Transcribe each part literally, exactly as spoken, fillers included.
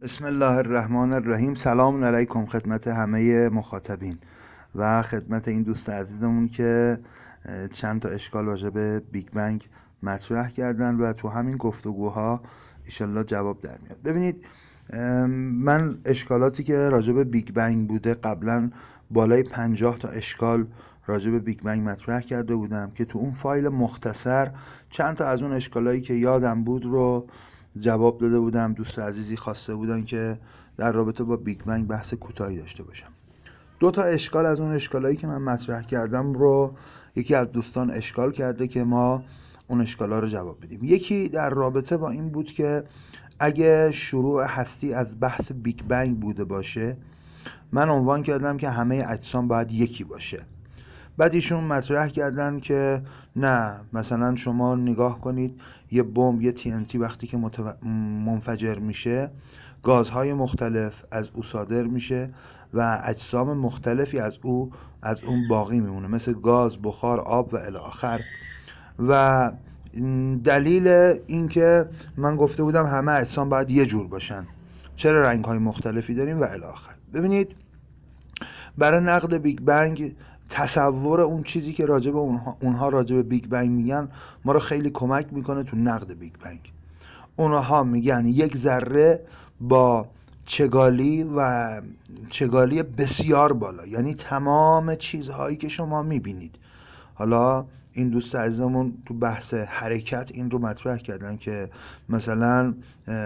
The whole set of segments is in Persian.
بسم الله الرحمن الرحیم. سلام علیکم خدمت همه مخاطبین و خدمت این دوست عزیزمون که چند تا اشکال راجع به بیگ بنگ مطرح کردن و تو همین گفتگوها ایشالله جواب در میاد. ببینید، من اشکالاتی که راجع به بیگ بنگ بوده قبلا بالای پنجاه تا اشکال راجع به بیگ بنگ مطرح کرده بودم که تو اون فایل مختصر چند تا از اون اشکالایی که یادم بود رو جواب داده بودم. دوست عزیزی خواسته بودن که در رابطه با بیگ بنگ بحث کوتاهی داشته باشم. دو تا اشکال از اون اشکالایی که من مطرح کردم رو یکی از دوستان اشکال کرده که ما اون اشکالا رو جواب بدیم. یکی در رابطه با این بود که اگه شروع هستی از بحث بیگ بنگ بوده باشه، من عنوان کردم که همه اجسام باید یکی باشه. بعد ایشون مطرح کردن که نه، مثلا شما نگاه کنید یه بمب، یه تی ان تی وقتی که متو... منفجر میشه، گازهای مختلف از او صادر میشه و اجسام مختلفی از او از اون باقی میمونه، مثل گاز، بخار، آب و الی آخر. و دلیل این که من گفته بودم همه اجسام باید یه جور باشن، چرا رنگ‌های مختلفی داریم و الی آخر. ببینید، برای نقد بیگ بنگ تصور اون چیزی که راجع به اونها, اونها راجع به بیگ بنگ میگن ما رو خیلی کمک میکنه تو نقد بیگ بنگ. اونها میگن یک ذره با چگالی و چگالی بسیار بالا، یعنی تمام چیزهایی که شما میبینید. حالا این دوست عزیزمون تو بحث حرکت این رو مطرح کردن که مثلا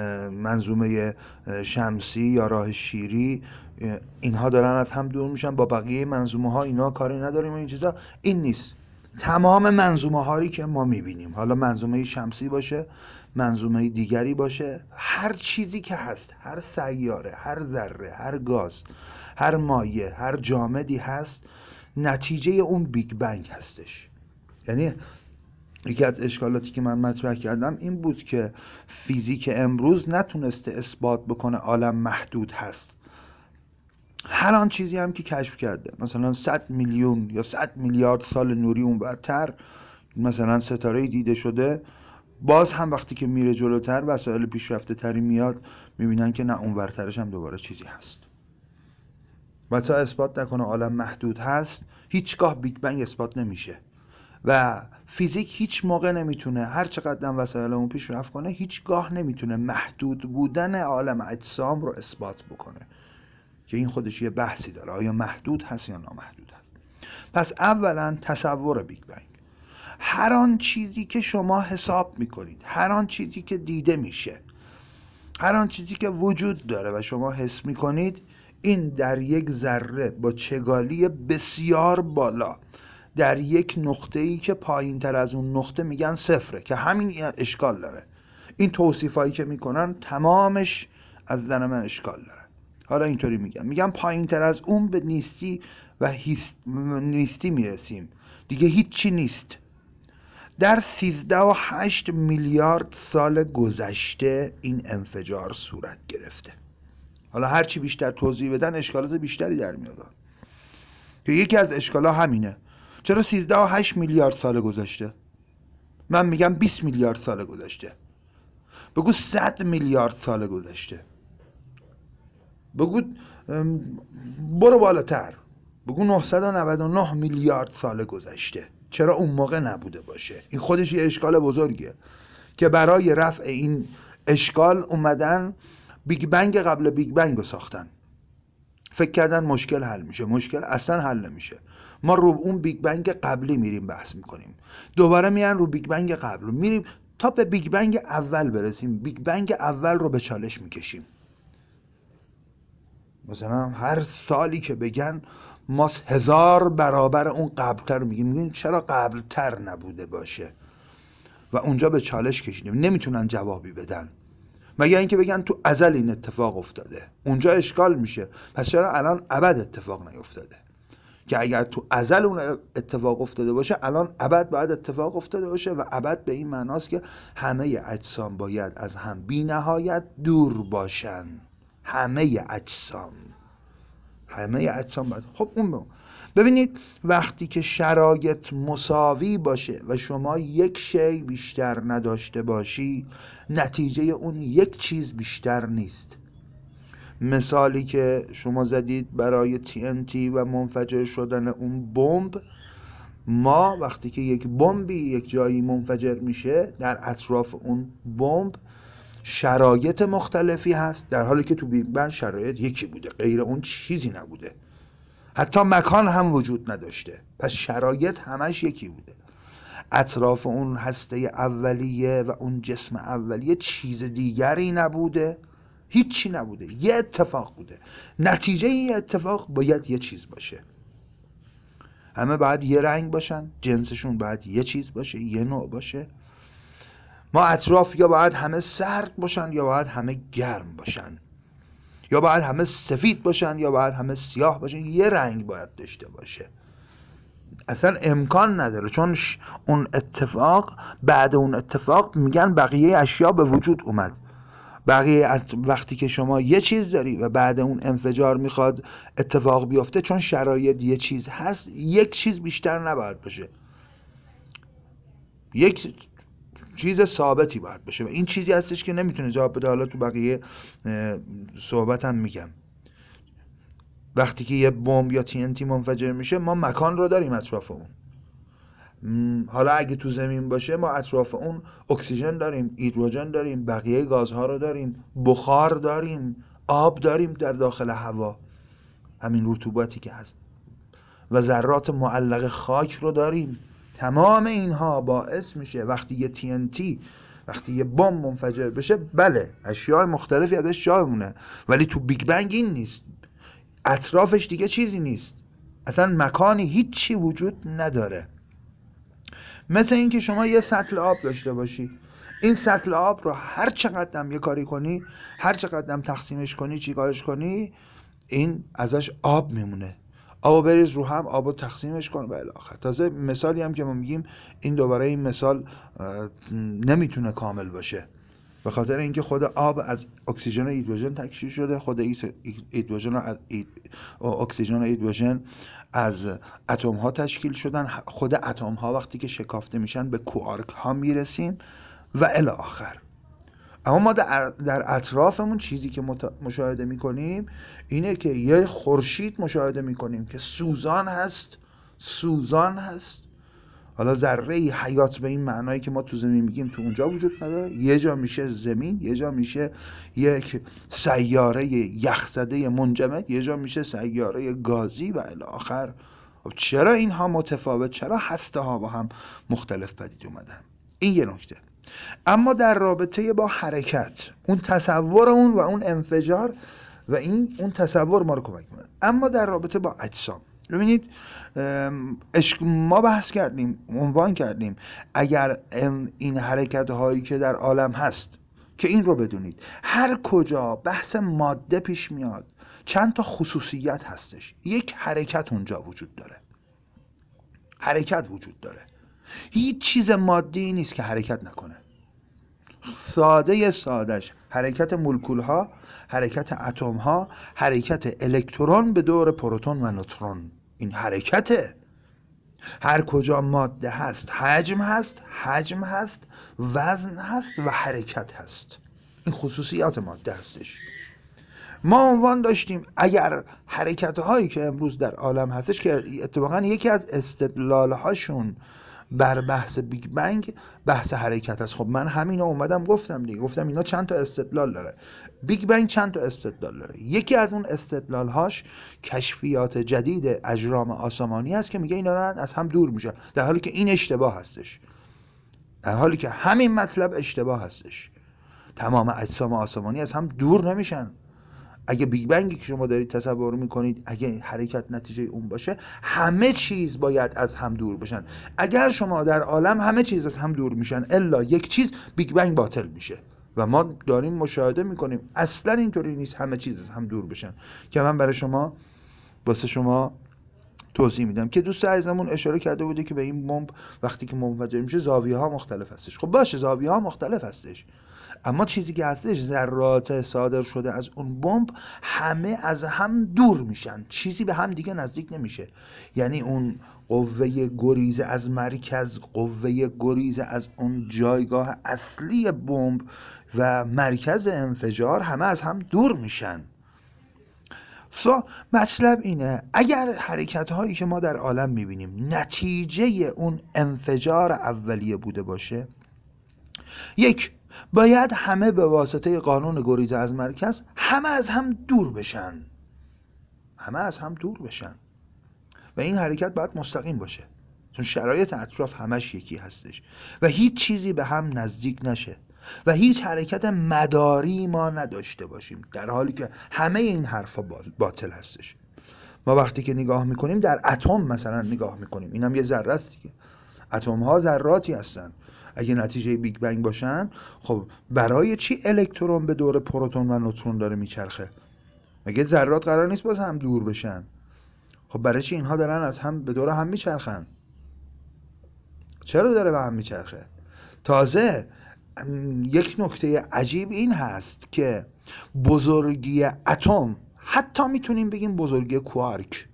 منظومه شمسی یا راه شیری اینها دارن از هم دور میشن، با بقیه منظومه ها اینا کاری نداریم و این چیزا. این نیست. تمام منظومه هایی که ما میبینیم، حالا منظومه شمسی باشه، منظومه دیگری باشه، هر چیزی که هست، هر سیاره، هر ذره، هر گاز، هر مایع، هر جامدی هست، نتیجه اون بیگ بنگ هستش. یعنی یکی از اشکالاتی که من مطرح کردم این بود که فیزیک امروز نتونسته اثبات بکنه عالم محدود هست. هر آن چیزی هم که کشف کرده، مثلا صد میلیون یا صد میلیارد سال نوری اونورتر مثلا ستاره دیده شده، باز هم وقتی که میره جلوتر وسایل پیشرفته تری میاد، میبینن که نه، اونورترش هم دوباره چیزی هست. و تا اثبات نکنه عالم محدود هست، هیچگاه بیگ بنگ اثبات نمیشه. و فیزیک هیچ موقع نمیتونه، هر چقدر هم وسایلمون پیشرفت کنه، هیچگاه نمیتونه محدود بودن عالم اجسام رو اثبات بکنه، که این خودش یه بحثی داره، آیا محدود هست یا نامحدود هست. پس اولا تصور بیگ بنگ، هر آن چیزی که شما حساب میکنید، هر آن چیزی که دیده میشه، هر آن چیزی که وجود داره و شما حس میکنید، این در یک ذره با چگالی بسیار بالا در یک نقطه‌ای که پایین تر از اون نقطه میگن صفره، که همین اشکال داره. این توصیفایی که میکنن تمامش از نظر من اشکال داره. حالا اینطوری میگم میگم پایین تر از اون به نیستی و هیست... نیستی میرسیم، دیگه هیچی نیست. در سیزده و هشت میلیارد سال گذشته این انفجار صورت گرفته. حالا هرچی بیشتر توضیح بدن اشکالات بیشتری در میاد، که یکی از اشکالا همینه. چرا سیزده و هشت میلیارد سال گذشته؟ من میگم بیست میلیارد سال گذشته. بگو صد میلیارد سال گذشته. بگو برو بالاتر، بگو نهصد و نود و نه میلیارد سال گذشته. چرا اون موقع نبوده باشه؟ این خودش یه اشکال بزرگیه که برای رفع این اشکال اومدن بیگ بنگ قبل بیگ بنگ رو ساختن. فکر کردن مشکل حل میشه. مشکل اصلا حل نمیشه. ما رو اون بیگ بنگ قبلی میریم بحث میکنیم، دوباره میان رو بیگ بنگ قبل رو میریم تا به بیگ بنگ اول برسیم. بیگ بنگ اول رو به چالش میکشیم. مثلا هر سالی که بگن ما هزار برابر اون قبلتر میگیم. میگیم چرا قبلتر نبوده باشه؟ و اونجا به چالش کشیدیم. نمیتونن جوابی بدن، مگر اینکه بگن تو ازل این اتفاق افتاده. اونجا اشکال میشه. پس چرا الان ابد اتفاق نیفتاده؟ که اگر تو ازل اون اتفاق افتاده باشه، الان ابد باید اتفاق افتاده باشه. و ابد به این معناست که همه اجسام باید از هم بی نهایت دور باشن. همه اجسام همه اجسام باید. خب اون ببینید، وقتی که شرایط مساوی باشه و شما یک شی بیشتر نداشته باشی، نتیجه اون یک چیز بیشتر نیست. مثالی که شما زدید برای تی ان تی و منفجر شدن اون بمب، ما وقتی که یک بمبی یک جایی منفجر میشه، در اطراف اون بمب شرایط مختلفی هست، در حالی که تو بیگ بنگ شرایط یکی بوده، غیر اون چیزی نبوده، حتی مکان هم وجود نداشته، پس شرایط همش یکی بوده. اطراف اون هسته اولیه و اون جسم اولیه چیز دیگری نبوده، هیچی نبوده، یه اتفاق بوده. نتیجه یه اتفاق باید یه چیز باشه. همه باید یه رنگ باشن، جنسشون باید یه چیز باشه، یه نوع باشه. ما اطراف یا باید همه سرد باشن یا باید همه گرم باشن، یا باید همه سفید باشن یا باید همه سیاه باشن، یه رنگ باید داشته باشه. اصلا امکان نداره، چون اون اتفاق، بعد اون اتفاق میگن بقیه اشیا به وجود اومد. بقیه وقتی که شما یه چیز داری و بعد اون انفجار میخواد اتفاق بیفته، چون شرایط یه چیز هست، یک چیز بیشتر نباید باشه، یک چیز ثابتی باید باشه و این چیزی هستش که نمیتونه جواب بده. حالا تو بقیه صحبتم میگم. وقتی که یه بمب یا تی ان تی منفجر میشه، ما مکان رو داریم اطراف اون. حالا اگه تو زمین باشه، ما اطراف اون اکسیژن داریم، هیدروژن داریم، بقیه گازها رو داریم، بخار داریم، آب داریم در داخل هوا، همین رطوبتی که هست، و ذرات معلق خاک رو داریم. تمام اینها باعث میشه وقتی یه تی ان تی، وقتی یه بمب منفجر بشه، بله اشیاء مختلفی ازش جا بمونه، ولی تو بیگ بنگ این نیست. اطرافش دیگه چیزی نیست، اصلا مکانی هیچی وجود نداره. مثل این که شما یه سطل آب داشته باشی، این سطل آب رو هر چقدر یه کاری کنی، هر چقدر تقسیمش کنی، چی کارش کنی، این ازش آب میمونه. آبو بریز رو هم، آبو تقسیمش کن و الی آخر. تازه مثالی هم که ما میگیم، این دوباره این مثال نمیتونه کامل باشه، به خاطر اینکه خود آب از اکسیژن و هیدروژن تکثیر شده، خود هیدروژن و اکسیژن و هیدروژن از اتم ها تشکیل شدن، خود اتم ها وقتی که شکافته میشن به کوارک ها میرسیم و الی آخر. اما ما در, در اطرافمون چیزی که مشاهده میکنیم اینه که یه خورشید مشاهده میکنیم که سوزان هست، سوزان هست. حالا ذره حیات به این معنایی که ما تو زمین میگیم تو اونجا وجود نداره، یه جا میشه زمین، یه جا میشه یک سیاره یخزده منجمد، یه جا میشه سیاره گازی و الی آخر. چرا اینها متفاوت؟ چرا هسته ها با هم مختلف پدید اومدن؟ این یه نکته. اما در رابطه با حرکت، اون تصور اون و اون انفجار و این اون تصور ما رو کمک میکنه. اما در رابطه با اجسام، ببینید ما بحث کردیم، عنوان کردیم، اگر این حرکت هایی که در عالم هست، که این رو بدونید هر کجا بحث ماده پیش میاد چند تا خصوصیت هستش. یک، حرکت اونجا وجود داره، حرکت وجود داره، هیچ چیز مادی نیست که حرکت نکنه. ساده سادش حرکت مولکول ها، حرکت اتم ها، حرکت الکترون به دور پروتون و نوترون، این حرکته. هر کجا ماده هست حجم هست، حجم هست، وزن هست و حرکت هست. این خصوصیات ماده هستش. ما عنوان داشتیم اگر حرکت هایی که امروز در عالم هستش، که اتفاقا یکی از استدلال هاشون بر بحث بیگ بنگ بحث حرکت است. خب من همین رو اومدم گفتم دیگه، گفتم اینا چند تا استدلال داره، بیگ بنگ چند تا استدلال داره. یکی از اون استدلال هاش کشفیات جدید اجرام آسمانی است که میگه اینا از هم دور میشن، در حالی که این اشتباه هستش، در حالی که همین مطلب اشتباه هستش. تمام اجسام آسمانی از هم دور نمیشن. اگه بیگ بنگی که شما دارید تصور میکنید، اگه حرکت نتیجه اون باشه، همه چیز باید از هم دور بشن. اگر شما در عالم همه چیز از هم دور میشن الا یک چیز، بیگ بنگ باطل میشه. و ما داریم مشاهده میکنیم اصلا اینطوری نیست همه چیز از هم دور بشن، که من برای شما واسه شما توضیح میدم. که دوست عزیزمون اشاره کرده بوده که به این بمب وقتی که منفجر میشه زاویه ها مختلف هستش. خب باشه، زاویه ها مختلف هستش، اما چیزی که هستش، ذرات صادر شده از اون بمب همه از هم دور میشن، چیزی به هم دیگه نزدیک نمیشه. یعنی اون قوه گریز از مرکز، قوه گریز از اون جایگاه اصلی بمب و مرکز انفجار همه از هم دور میشن. سو مطلب اینه اگر حرکت هایی که ما در عالم میبینیم نتیجه اون انفجار اولیه بوده باشه، یک، باید همه به واسطه قانون گریز از مرکز همه از هم دور بشن، همه از هم دور بشن و این حرکت باید مستقیم باشه، چون شرایط اطراف همش یکی هستش و هیچ چیزی به هم نزدیک نشه و هیچ حرکت مداری ما نداشته باشیم، در حالی که همه این حرفا باطل هستش. ما وقتی که نگاه میکنیم در اتم مثلا نگاه میکنیم، اینم یه ذره است دیگه، اتم ها ذراتی هستن، اگه نتیجه بیگ بنگ باشن خب برای چی الکترون به دور پروتون و نوترون داره میچرخه؟ مگه ذرات قرار نیست باز هم دور بشن؟ خب برای چی اینها دارن از هم به دور هم میچرخن؟ چرا داره به هم میچرخه؟ تازه یک نکته عجیب این هست که بزرگی اتم، حتی میتونیم بگیم بزرگی کوارک،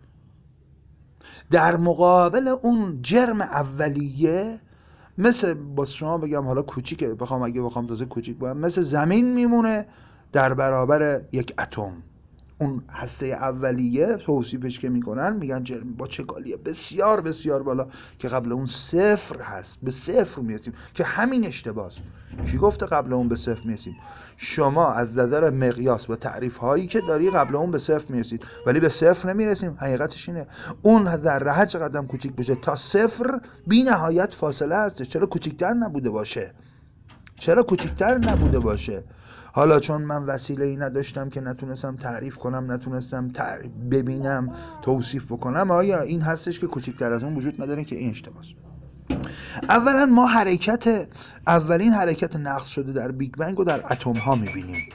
در مقابل اون جرم اولیه مثل با شما بگم حالا کوچیکه، بخوام اگه بخوام تازه کوچیک باید مثل زمین میمونه در برابر یک اتم. اون هسته اولیه توصیفش که میکنن میگن جرم با چگالیه بسیار بسیار بالا که قبل اون صفر هست، به صفر میرسیم که همین اشتباهه. کی گفته قبل اون به صفر میرسیم؟ شما از نظر مقیاس و تعریف هایی که داری قبل اون به صفر میرسید، ولی به صفر نمیرسیم. حقیقتش اینه اون ذره هر چقدر کوچیک بشه تا صفر بی نهایت فاصله هست. چرا کوچیکتر نبوده باشه؟ چرا کوچیکتر نبوده باشه؟ حالا چون من وسیله ای نداشتم که نتونستم تعریف کنم، نتونستم تعریف ببینم، توصیف بکنم، آیا این هستش که کوچیکتر از اون وجود نداره؟ که این اشتباهه. اولا ما حرکت اولین حرکت نقص شده در بیگ بنگ رو در اتم ها میبینیم.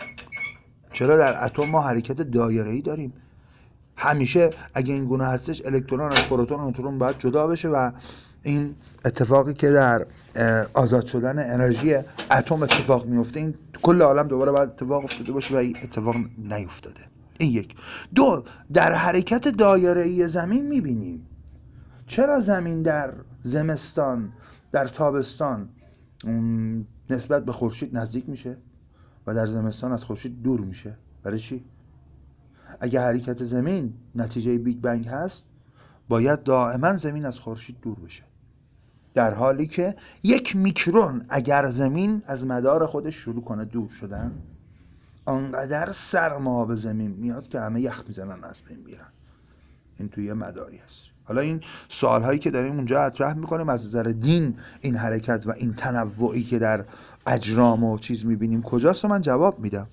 چرا در اتم ما حرکت دایره‌ای داریم؟ همیشه اگه این گونه هستش الکترون از پروتون و نوترون باید جدا بشه و این اتفاقی که در آزاد شدن انرژی اتم اتفاق میفته این کل عالم دوباره باید اتفاق افتاده باشه و این اتفاق نیفتاده. این یک. دو، در حرکت دایره‌ای زمین میبینیم چرا زمین در زمستان در تابستان نسبت به خورشید نزدیک میشه و در زمستان از خورشید دور میشه؟ برای چی؟ اگه حرکت زمین نتیجه بیگ بنگ هست باید دائما زمین از خورشید دور بشه، در حالی که یک میکرون اگر زمین از مدار خودش شروع کنه دور شدن انقدر سرما به زمین میاد که همه یخ میزنن از بین میرن. این توی مداری هست. حالا این سوال هایی که داریم اونجا اطرح میکنیم از نظر دین، این حرکت و این تنوعی که در اجرام و چیز میبینیم کجاست؟ من جواب میدم.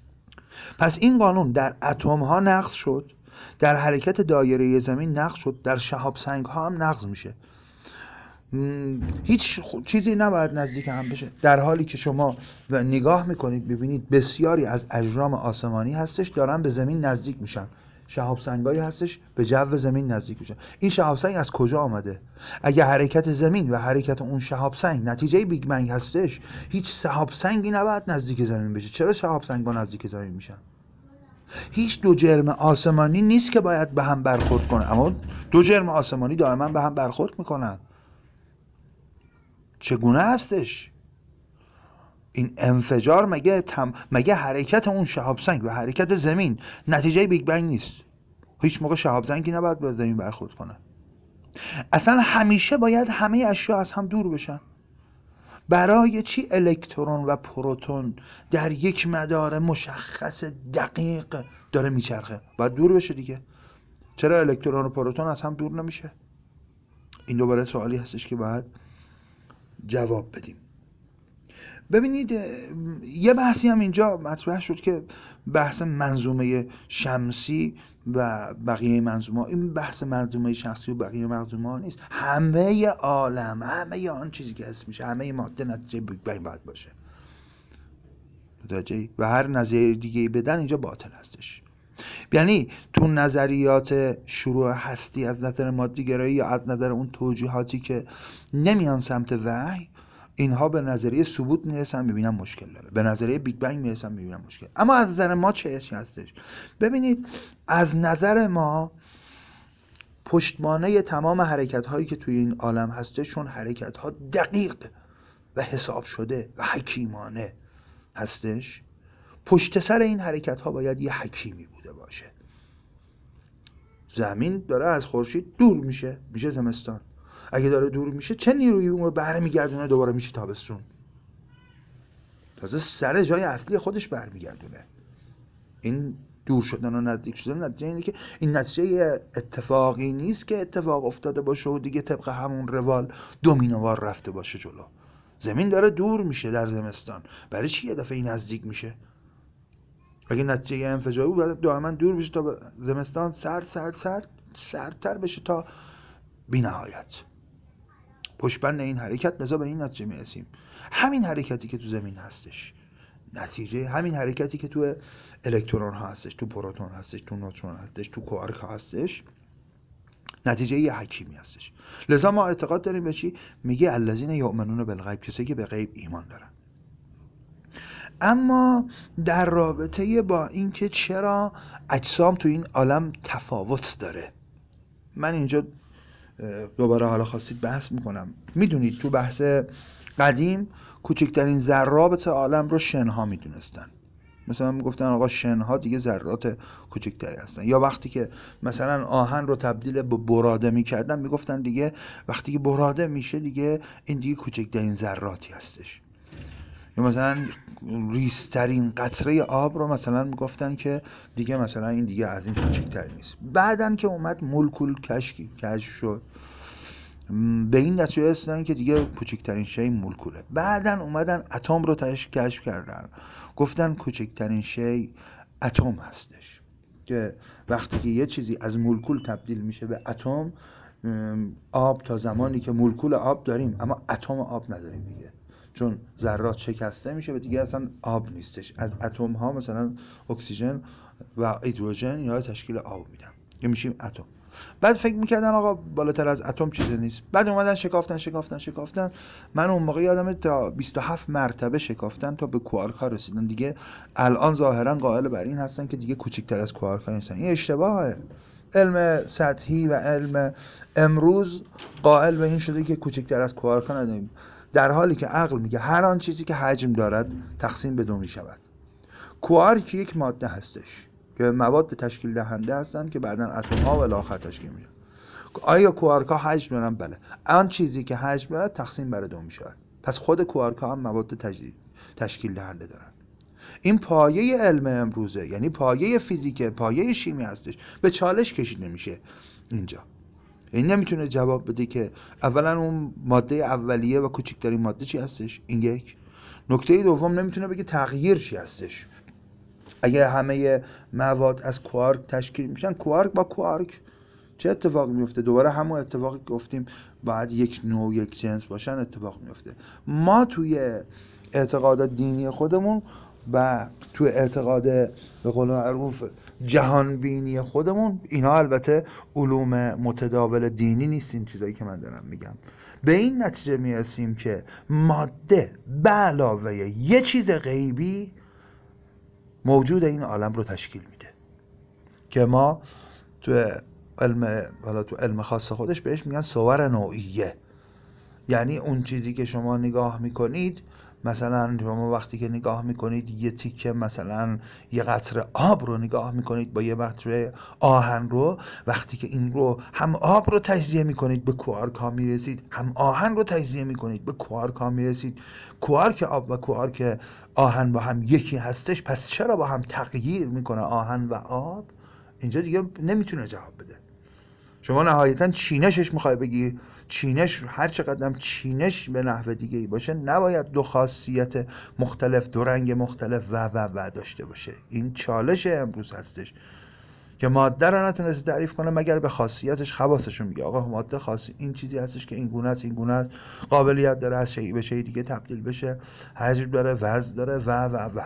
پس این قانون در اتم ها نقض شد، در حرکت دایره زمین نقض شد، در شهاب سنگ ها هم نقض میشه. هیچ چیزی نباید نزدیک هم بشه، در حالی که شما نگاه میکنید ببینید بسیاری از اجرام آسمانی هستش دارن به زمین نزدیک میشن. شهاب سنگایی هستش به جو زمین نزدیک میشن. این شهاب سنگ از کجا آمده؟ اگه حرکت زمین و حرکت اون شهاب سنگ نتیجه بیگ بنگ هستش، هیچ شهاب سنگی نباید نزدیک زمین بشه. چرا شهاب سنگ‌ها نزدیک زمین میشن؟ هیچ دو جرم آسمانی نیست که باید به هم برخورد کنه، اما دو جرم آسمانی دائما به هم برخورد میکنن. چگونه هستش این انفجار؟ مگه تم... مگه حرکت اون شهاب سنگ و حرکت زمین نتیجه بیگ بنگ نیست؟ هیچ موقع شهاب سنگی نباید به زمین برخورد کنه. اصلا همیشه باید همه اشیا از هم دور بشن. برای چی الکترون و پروتون در یک مدار مشخص دقیق داره میچرخه؟ باید دور بشه دیگه. چرا الکترون و پروتون از هم دور نمیشه؟ این دوباره سوالی هستش که باید جواب بدیم. ببینید یه بحثی هم اینجا مطرح شد که بحث منظومه شمسی و بقیه منظومه ها. این بحث منظومه شمسی و بقیه منظومه ها نیست. همه عالم، همه آن چیزی که هست میشه، همه ماده نتیجه بیگ بنگ باید باشه و هر نظریه دیگه بدن اینجا باطل هستش. یعنی تو نظریات شروع هستی از نظر مادی گرایی یا از نظر اون توجیهاتی که نمیان سمت وحی، اینها به نظریه ثبوت میرسن میبینن مشکل داره، به نظریه بیگ بنگ میرسن میبینن مشکل. اما از نظر ما چه چی هستش؟ ببینید از نظر ما پشتوانه تمام حرکت هایی که توی این عالم هستشون حرکت ها دقیق و حساب شده و حکیمانه هستش. پشت سر این حرکت ها باید یه حکیمی بوده باشه. زمین داره از خورشید دور میشه، میشه زمستان. اگه داره دور میشه چه نیرویی اون رو برمیگردونه دوباره میشه تابستون؟ تازه سر جای اصلی خودش برمیگردونه. این دور شدن و نزدیک شدن نتیجه اینه که این نتیجه اتفاقی نیست که اتفاق افتاده باشه و دیگه طبق همون روال دومینووار رفته باشه جلو. زمین داره دور میشه در زمستان، برای چی یه دفعه نزدیک میشه؟ اگه نتیجه انفجاری بود باید دائما دور بشه تا زمستان سرد سرد سرد سردتر بشه تا بی نهایت. پشتبند این حرکت لذا به این نتیجه میرسیم همین حرکتی که تو زمین هستش نتیجه همین حرکتی که تو الکترون ها هستش، تو پروتون هستش، تو نوترون هستش، تو کوارک ها هستش، نتیجه یه حکیمی هستش. لذا ما اعتقاد داریم به چی؟ میگه الذین یؤمنون بالغیب، کسایی که به غیب ایمان دارن. اما در رابطه با اینکه چرا اجسام تو این عالم تفاوت داره، من اینجا دوباره حالا خواستید بحث میکنم. میدونید تو بحث قدیم کوچکترین ذرات عالم رو شنها میدونستن. مثلا میگفتن آقا شنها دیگه ذرات کوچکتری هستن. یا وقتی که مثلا آهن رو تبدیل به براده میکردن میگفتن دیگه وقتی که براده میشه دیگه این دیگه کوچکترین ذراتی هستش. یا مثلا ریزترین قطره آب رو مثلا میگفتن که دیگه مثلا این دیگه از این کوچکتر نیست. بعدن که اومد مولکول کشکی کشف شد، به این نتیجه رسیدن که دیگه کوچکترین شی مولکوله. بعدن اومدن اتم رو کشف کردن، گفتن کوچکترین شی اتم هستش، که وقتی که یه چیزی از مولکول تبدیل میشه به اتم، آب تا زمانی که مولکول آب داریم اما اتم آب نداریم دیگه، چون ذرات شکسته میشه و دیگه اصلا آب نیستش. از اتم ها مثلا اکسیژن و هیدروژن یا تشکیل آب میدن که میشیم اتم. بعد فکر میکردن آقا بالاتر از اتم چیزی نیست. بعد اومدن شکافتن شکافتن شکافتن من اون موقع یادمه تا بیست و هفت مرتبه شکافتن تا به کوارک ها رسیدن. دیگه الان ظاهرا قائل بر این هستن که دیگه کوچکتر از کوارک ها نیستن. این اشتباهه. علم سطحی و علم امروز قائل به این شده که کوچکتر از کوارک ها نداریم، در حالی که عقل میگه هر آن چیزی که حجم دارد تقسیم به دو میشود. کوارک یک ماده هستش که مواد تشکیل دهنده هستن که بعداً اتم ها و الی آخر تشکیل میشن. آیا کوارک ها حجم دارن؟ بله. آن چیزی که حجم داره تقسیم بر دو میشود. پس خود کوارک ها هم مواد تجدید تشکیل دهنده دارن. این پایه علم امروزه، یعنی پایه فیزیک، پایه شیمی هستش. به چالش کشیده میشه اینجا. این نمیتونه جواب بده که اولا اون ماده اولیه و کوچکترین ماده چی هستش. این یک. نکته دوم نمیتونه بگه تغییر چی هستش. اگه همه مواد از کوارک تشکیل میشن، کوارک با کوارک چه اتفاق میفته؟ دوباره همون اتفاقی که گفتیم باید یک نوع یک جنس باشن اتفاق میفته. ما توی اعتقادات دینی خودمون و توی اعتقاد به قول معروف جهان بینی خودمون، اینا البته علوم متداول دینی نیست این چیزایی که من دارم میگم، به این نتیجه میرسیم که ماده به علاوه یه چیز غیبی موجود این عالم رو تشکیل میده که ما تو علم حالا تو علم خاص خودش بهش میگن صور نوعیه. یعنی اون چیزی که شما نگاه میکنید، مثلا شما وقتی که نگاه میکنید یه تیکه مثلا یه قطره آب رو نگاه میکنید با یه قطره آهن رو، وقتی که این رو هم آب رو تجزیه میکنید به کوارک ها میرسید، هم آهن رو تجزیه میکنید به کوارک ها میرسید. کوارک آب و کوارک آهن با هم یکی هستش، پس چرا با هم تغییر میکنه آهن و آب؟ اینجا دیگه نمیتونه جواب بده. شما نهایتا چینشش میخوای بگی، چینش هر چقدر چینش به نحو دیگه ای باشه نباید دو خاصیت مختلف، دو رنگ مختلف و و و داشته باشه. این چالش امروز هستش که ماده رو نتونست تعریف کنه مگر به خاصیتش. خواصش میگه آقا ماده خاصی این چیزی هستش که این گونه است این گونه است، قابلیت داره از شیء به شیء دیگه تبدیل بشه، حجم داره، وزن داره و و و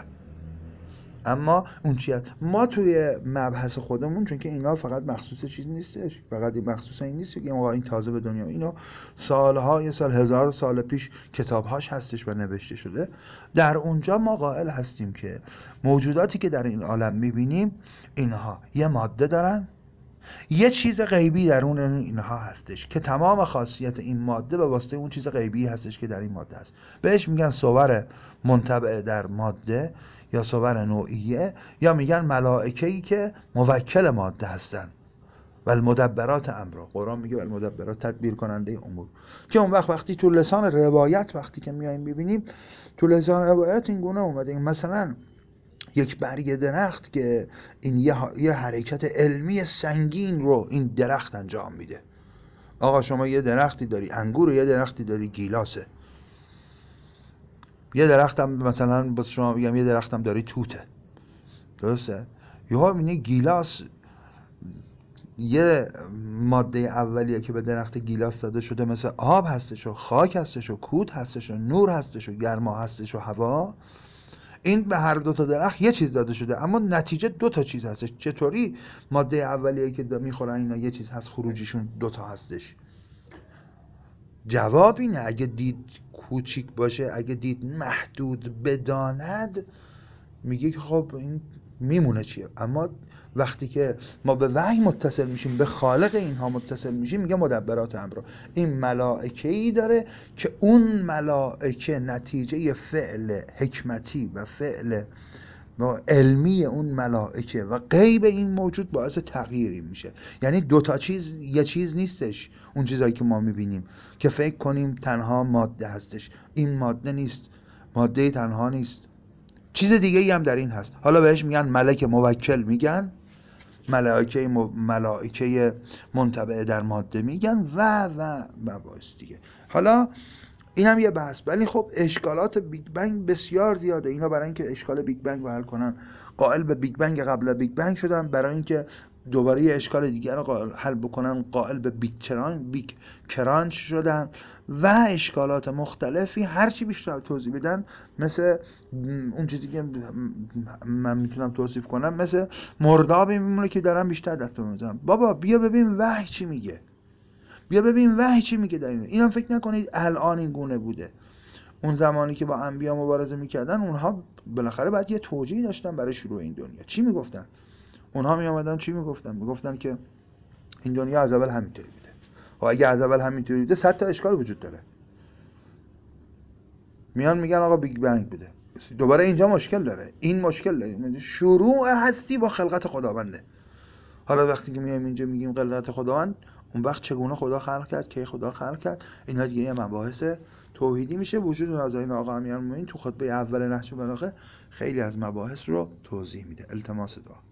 اما اون چیه؟ ما توی مبحث خودمون، چون که اینا فقط مخصوص چیز نیستش، فقط این مخصوص این نیست که آقا این تازه به دنیا، اینا سالها، یه سال، هزار سال پیش کتابهاش هستش و نوشته شده. در اونجا ما قائل هستیم که موجوداتی که در این عالم میبینیم اینها یه ماده دارن، یه چیز غیبی درون اینها هستش که تمام خاصیت این ماده به واسطه اون چیز غیبی هستش که در این ماده هست. بهش میگن صور منطبع در ماده یا صور نوعیه، یا میگن ملائکه‌ای که موکل ماده هستن. و المدبرات امرا. قرآن میگه و المدبرات، تدبیر کننده امور. که اون وقت وقتی تو لسان روایت وقتی که میایم ببینیم تو لسان روایت این گونه اومده، مثلا یک برگ درخت که این یه, یه حرکت علمی سنگین رو این درخت انجام میده. آقا شما یه درختی داری انگور، یه درختی داری گیلاسه، یه درختم مثلا با شما بگم یه درختم داری توته، درسته؟ یهو میبینی گیلاس یه ماده اولیه که به درخت گیلاس داده شده مثل آب هستش و خاک هستش و کود هستش و نور هستش و گرما هستش و هوا. این به هر دو تا درخت یه چیز داده شده اما نتیجه دو تا چیز هستش. چطوری ماده اولیه که میخورن اینا یه چیز هست خروجیشون دو تا هستش؟ جواب اینه اگه دید کوچیک باشه، اگه دید محدود بداند، میگه که خب این میمونه چیه. اما وقتی که ما به وحی متصل میشیم، به خالق اینها متصل میشیم، میگه مدبرات امر. این ملائکه ای داره که اون ملائکه نتیجه فعل حکمتی و فعل علمی اون ملائکه و غیب این موجود باعث تغییری میشه. یعنی دوتا چیز یه چیز نیستش. اون چیزایی که ما میبینیم که فکر کنیم تنها ماده هستش، این ماده نیست، ماده تنها نیست، چیز دیگه ای هم در این هست. حالا بهش میگن ملک موکل، میگن ملائکه م... ملائکه منطبع در ماده میگن و و مباحث دیگه. حالا این هم یه بحث. ولی خب اشکالات بیگ بنگ بسیار زیاده. اینا برای اینکه اشکال بیگ بنگ رو حل کنن قائل به بیگ بنگ قبل بیگ بنگ شدن، برای اینکه دوباره یه اشکال دیگر رو حل بکنن قائل به بیگ کرانچ بیگ کرانچ شدن و اشکالات مختلفی. هرچی بیشتر توضیح بدن مثل اون چیزی که من میتونم توصیف کنم مثل مردابی میمونه که دارن بیشتر دست میزنن. بابا بیا ببین وحی چی میگه، بیا ببین وحی چی میگه در این. اینم فکر نکنید الان این گونه بوده. اون زمانی که با انبیا مبارزه میکردن اونها بالاخره باید یه توجیهی داشتن برای شروع این دنیا. چی میگفتن؟ اونها میامدن چی میگفتن؟ میگفتن که این دنیا از اول همینطوری بوده. خب اگه از اول همینطوری بوده صد تا اشکال وجود داره. میان میگن آقا بیگ بنگ بوده. دوباره اینجا مشکل داره. این مشکل داره. شروع هستی با خلقت خداونده. حالا وقتی که میایم اینجا میگیم خلقت خداوند، اون وقت چگونه خدا خلق کرد، کی خدا خلق کرد، اینا دیگه یه مباحث توحیدی میشه. وجود نازنین آقا امیرالمومنین تو خطبه اول نهج البلاغه خیلی از مباحث رو توضیح میده. التماس دعا.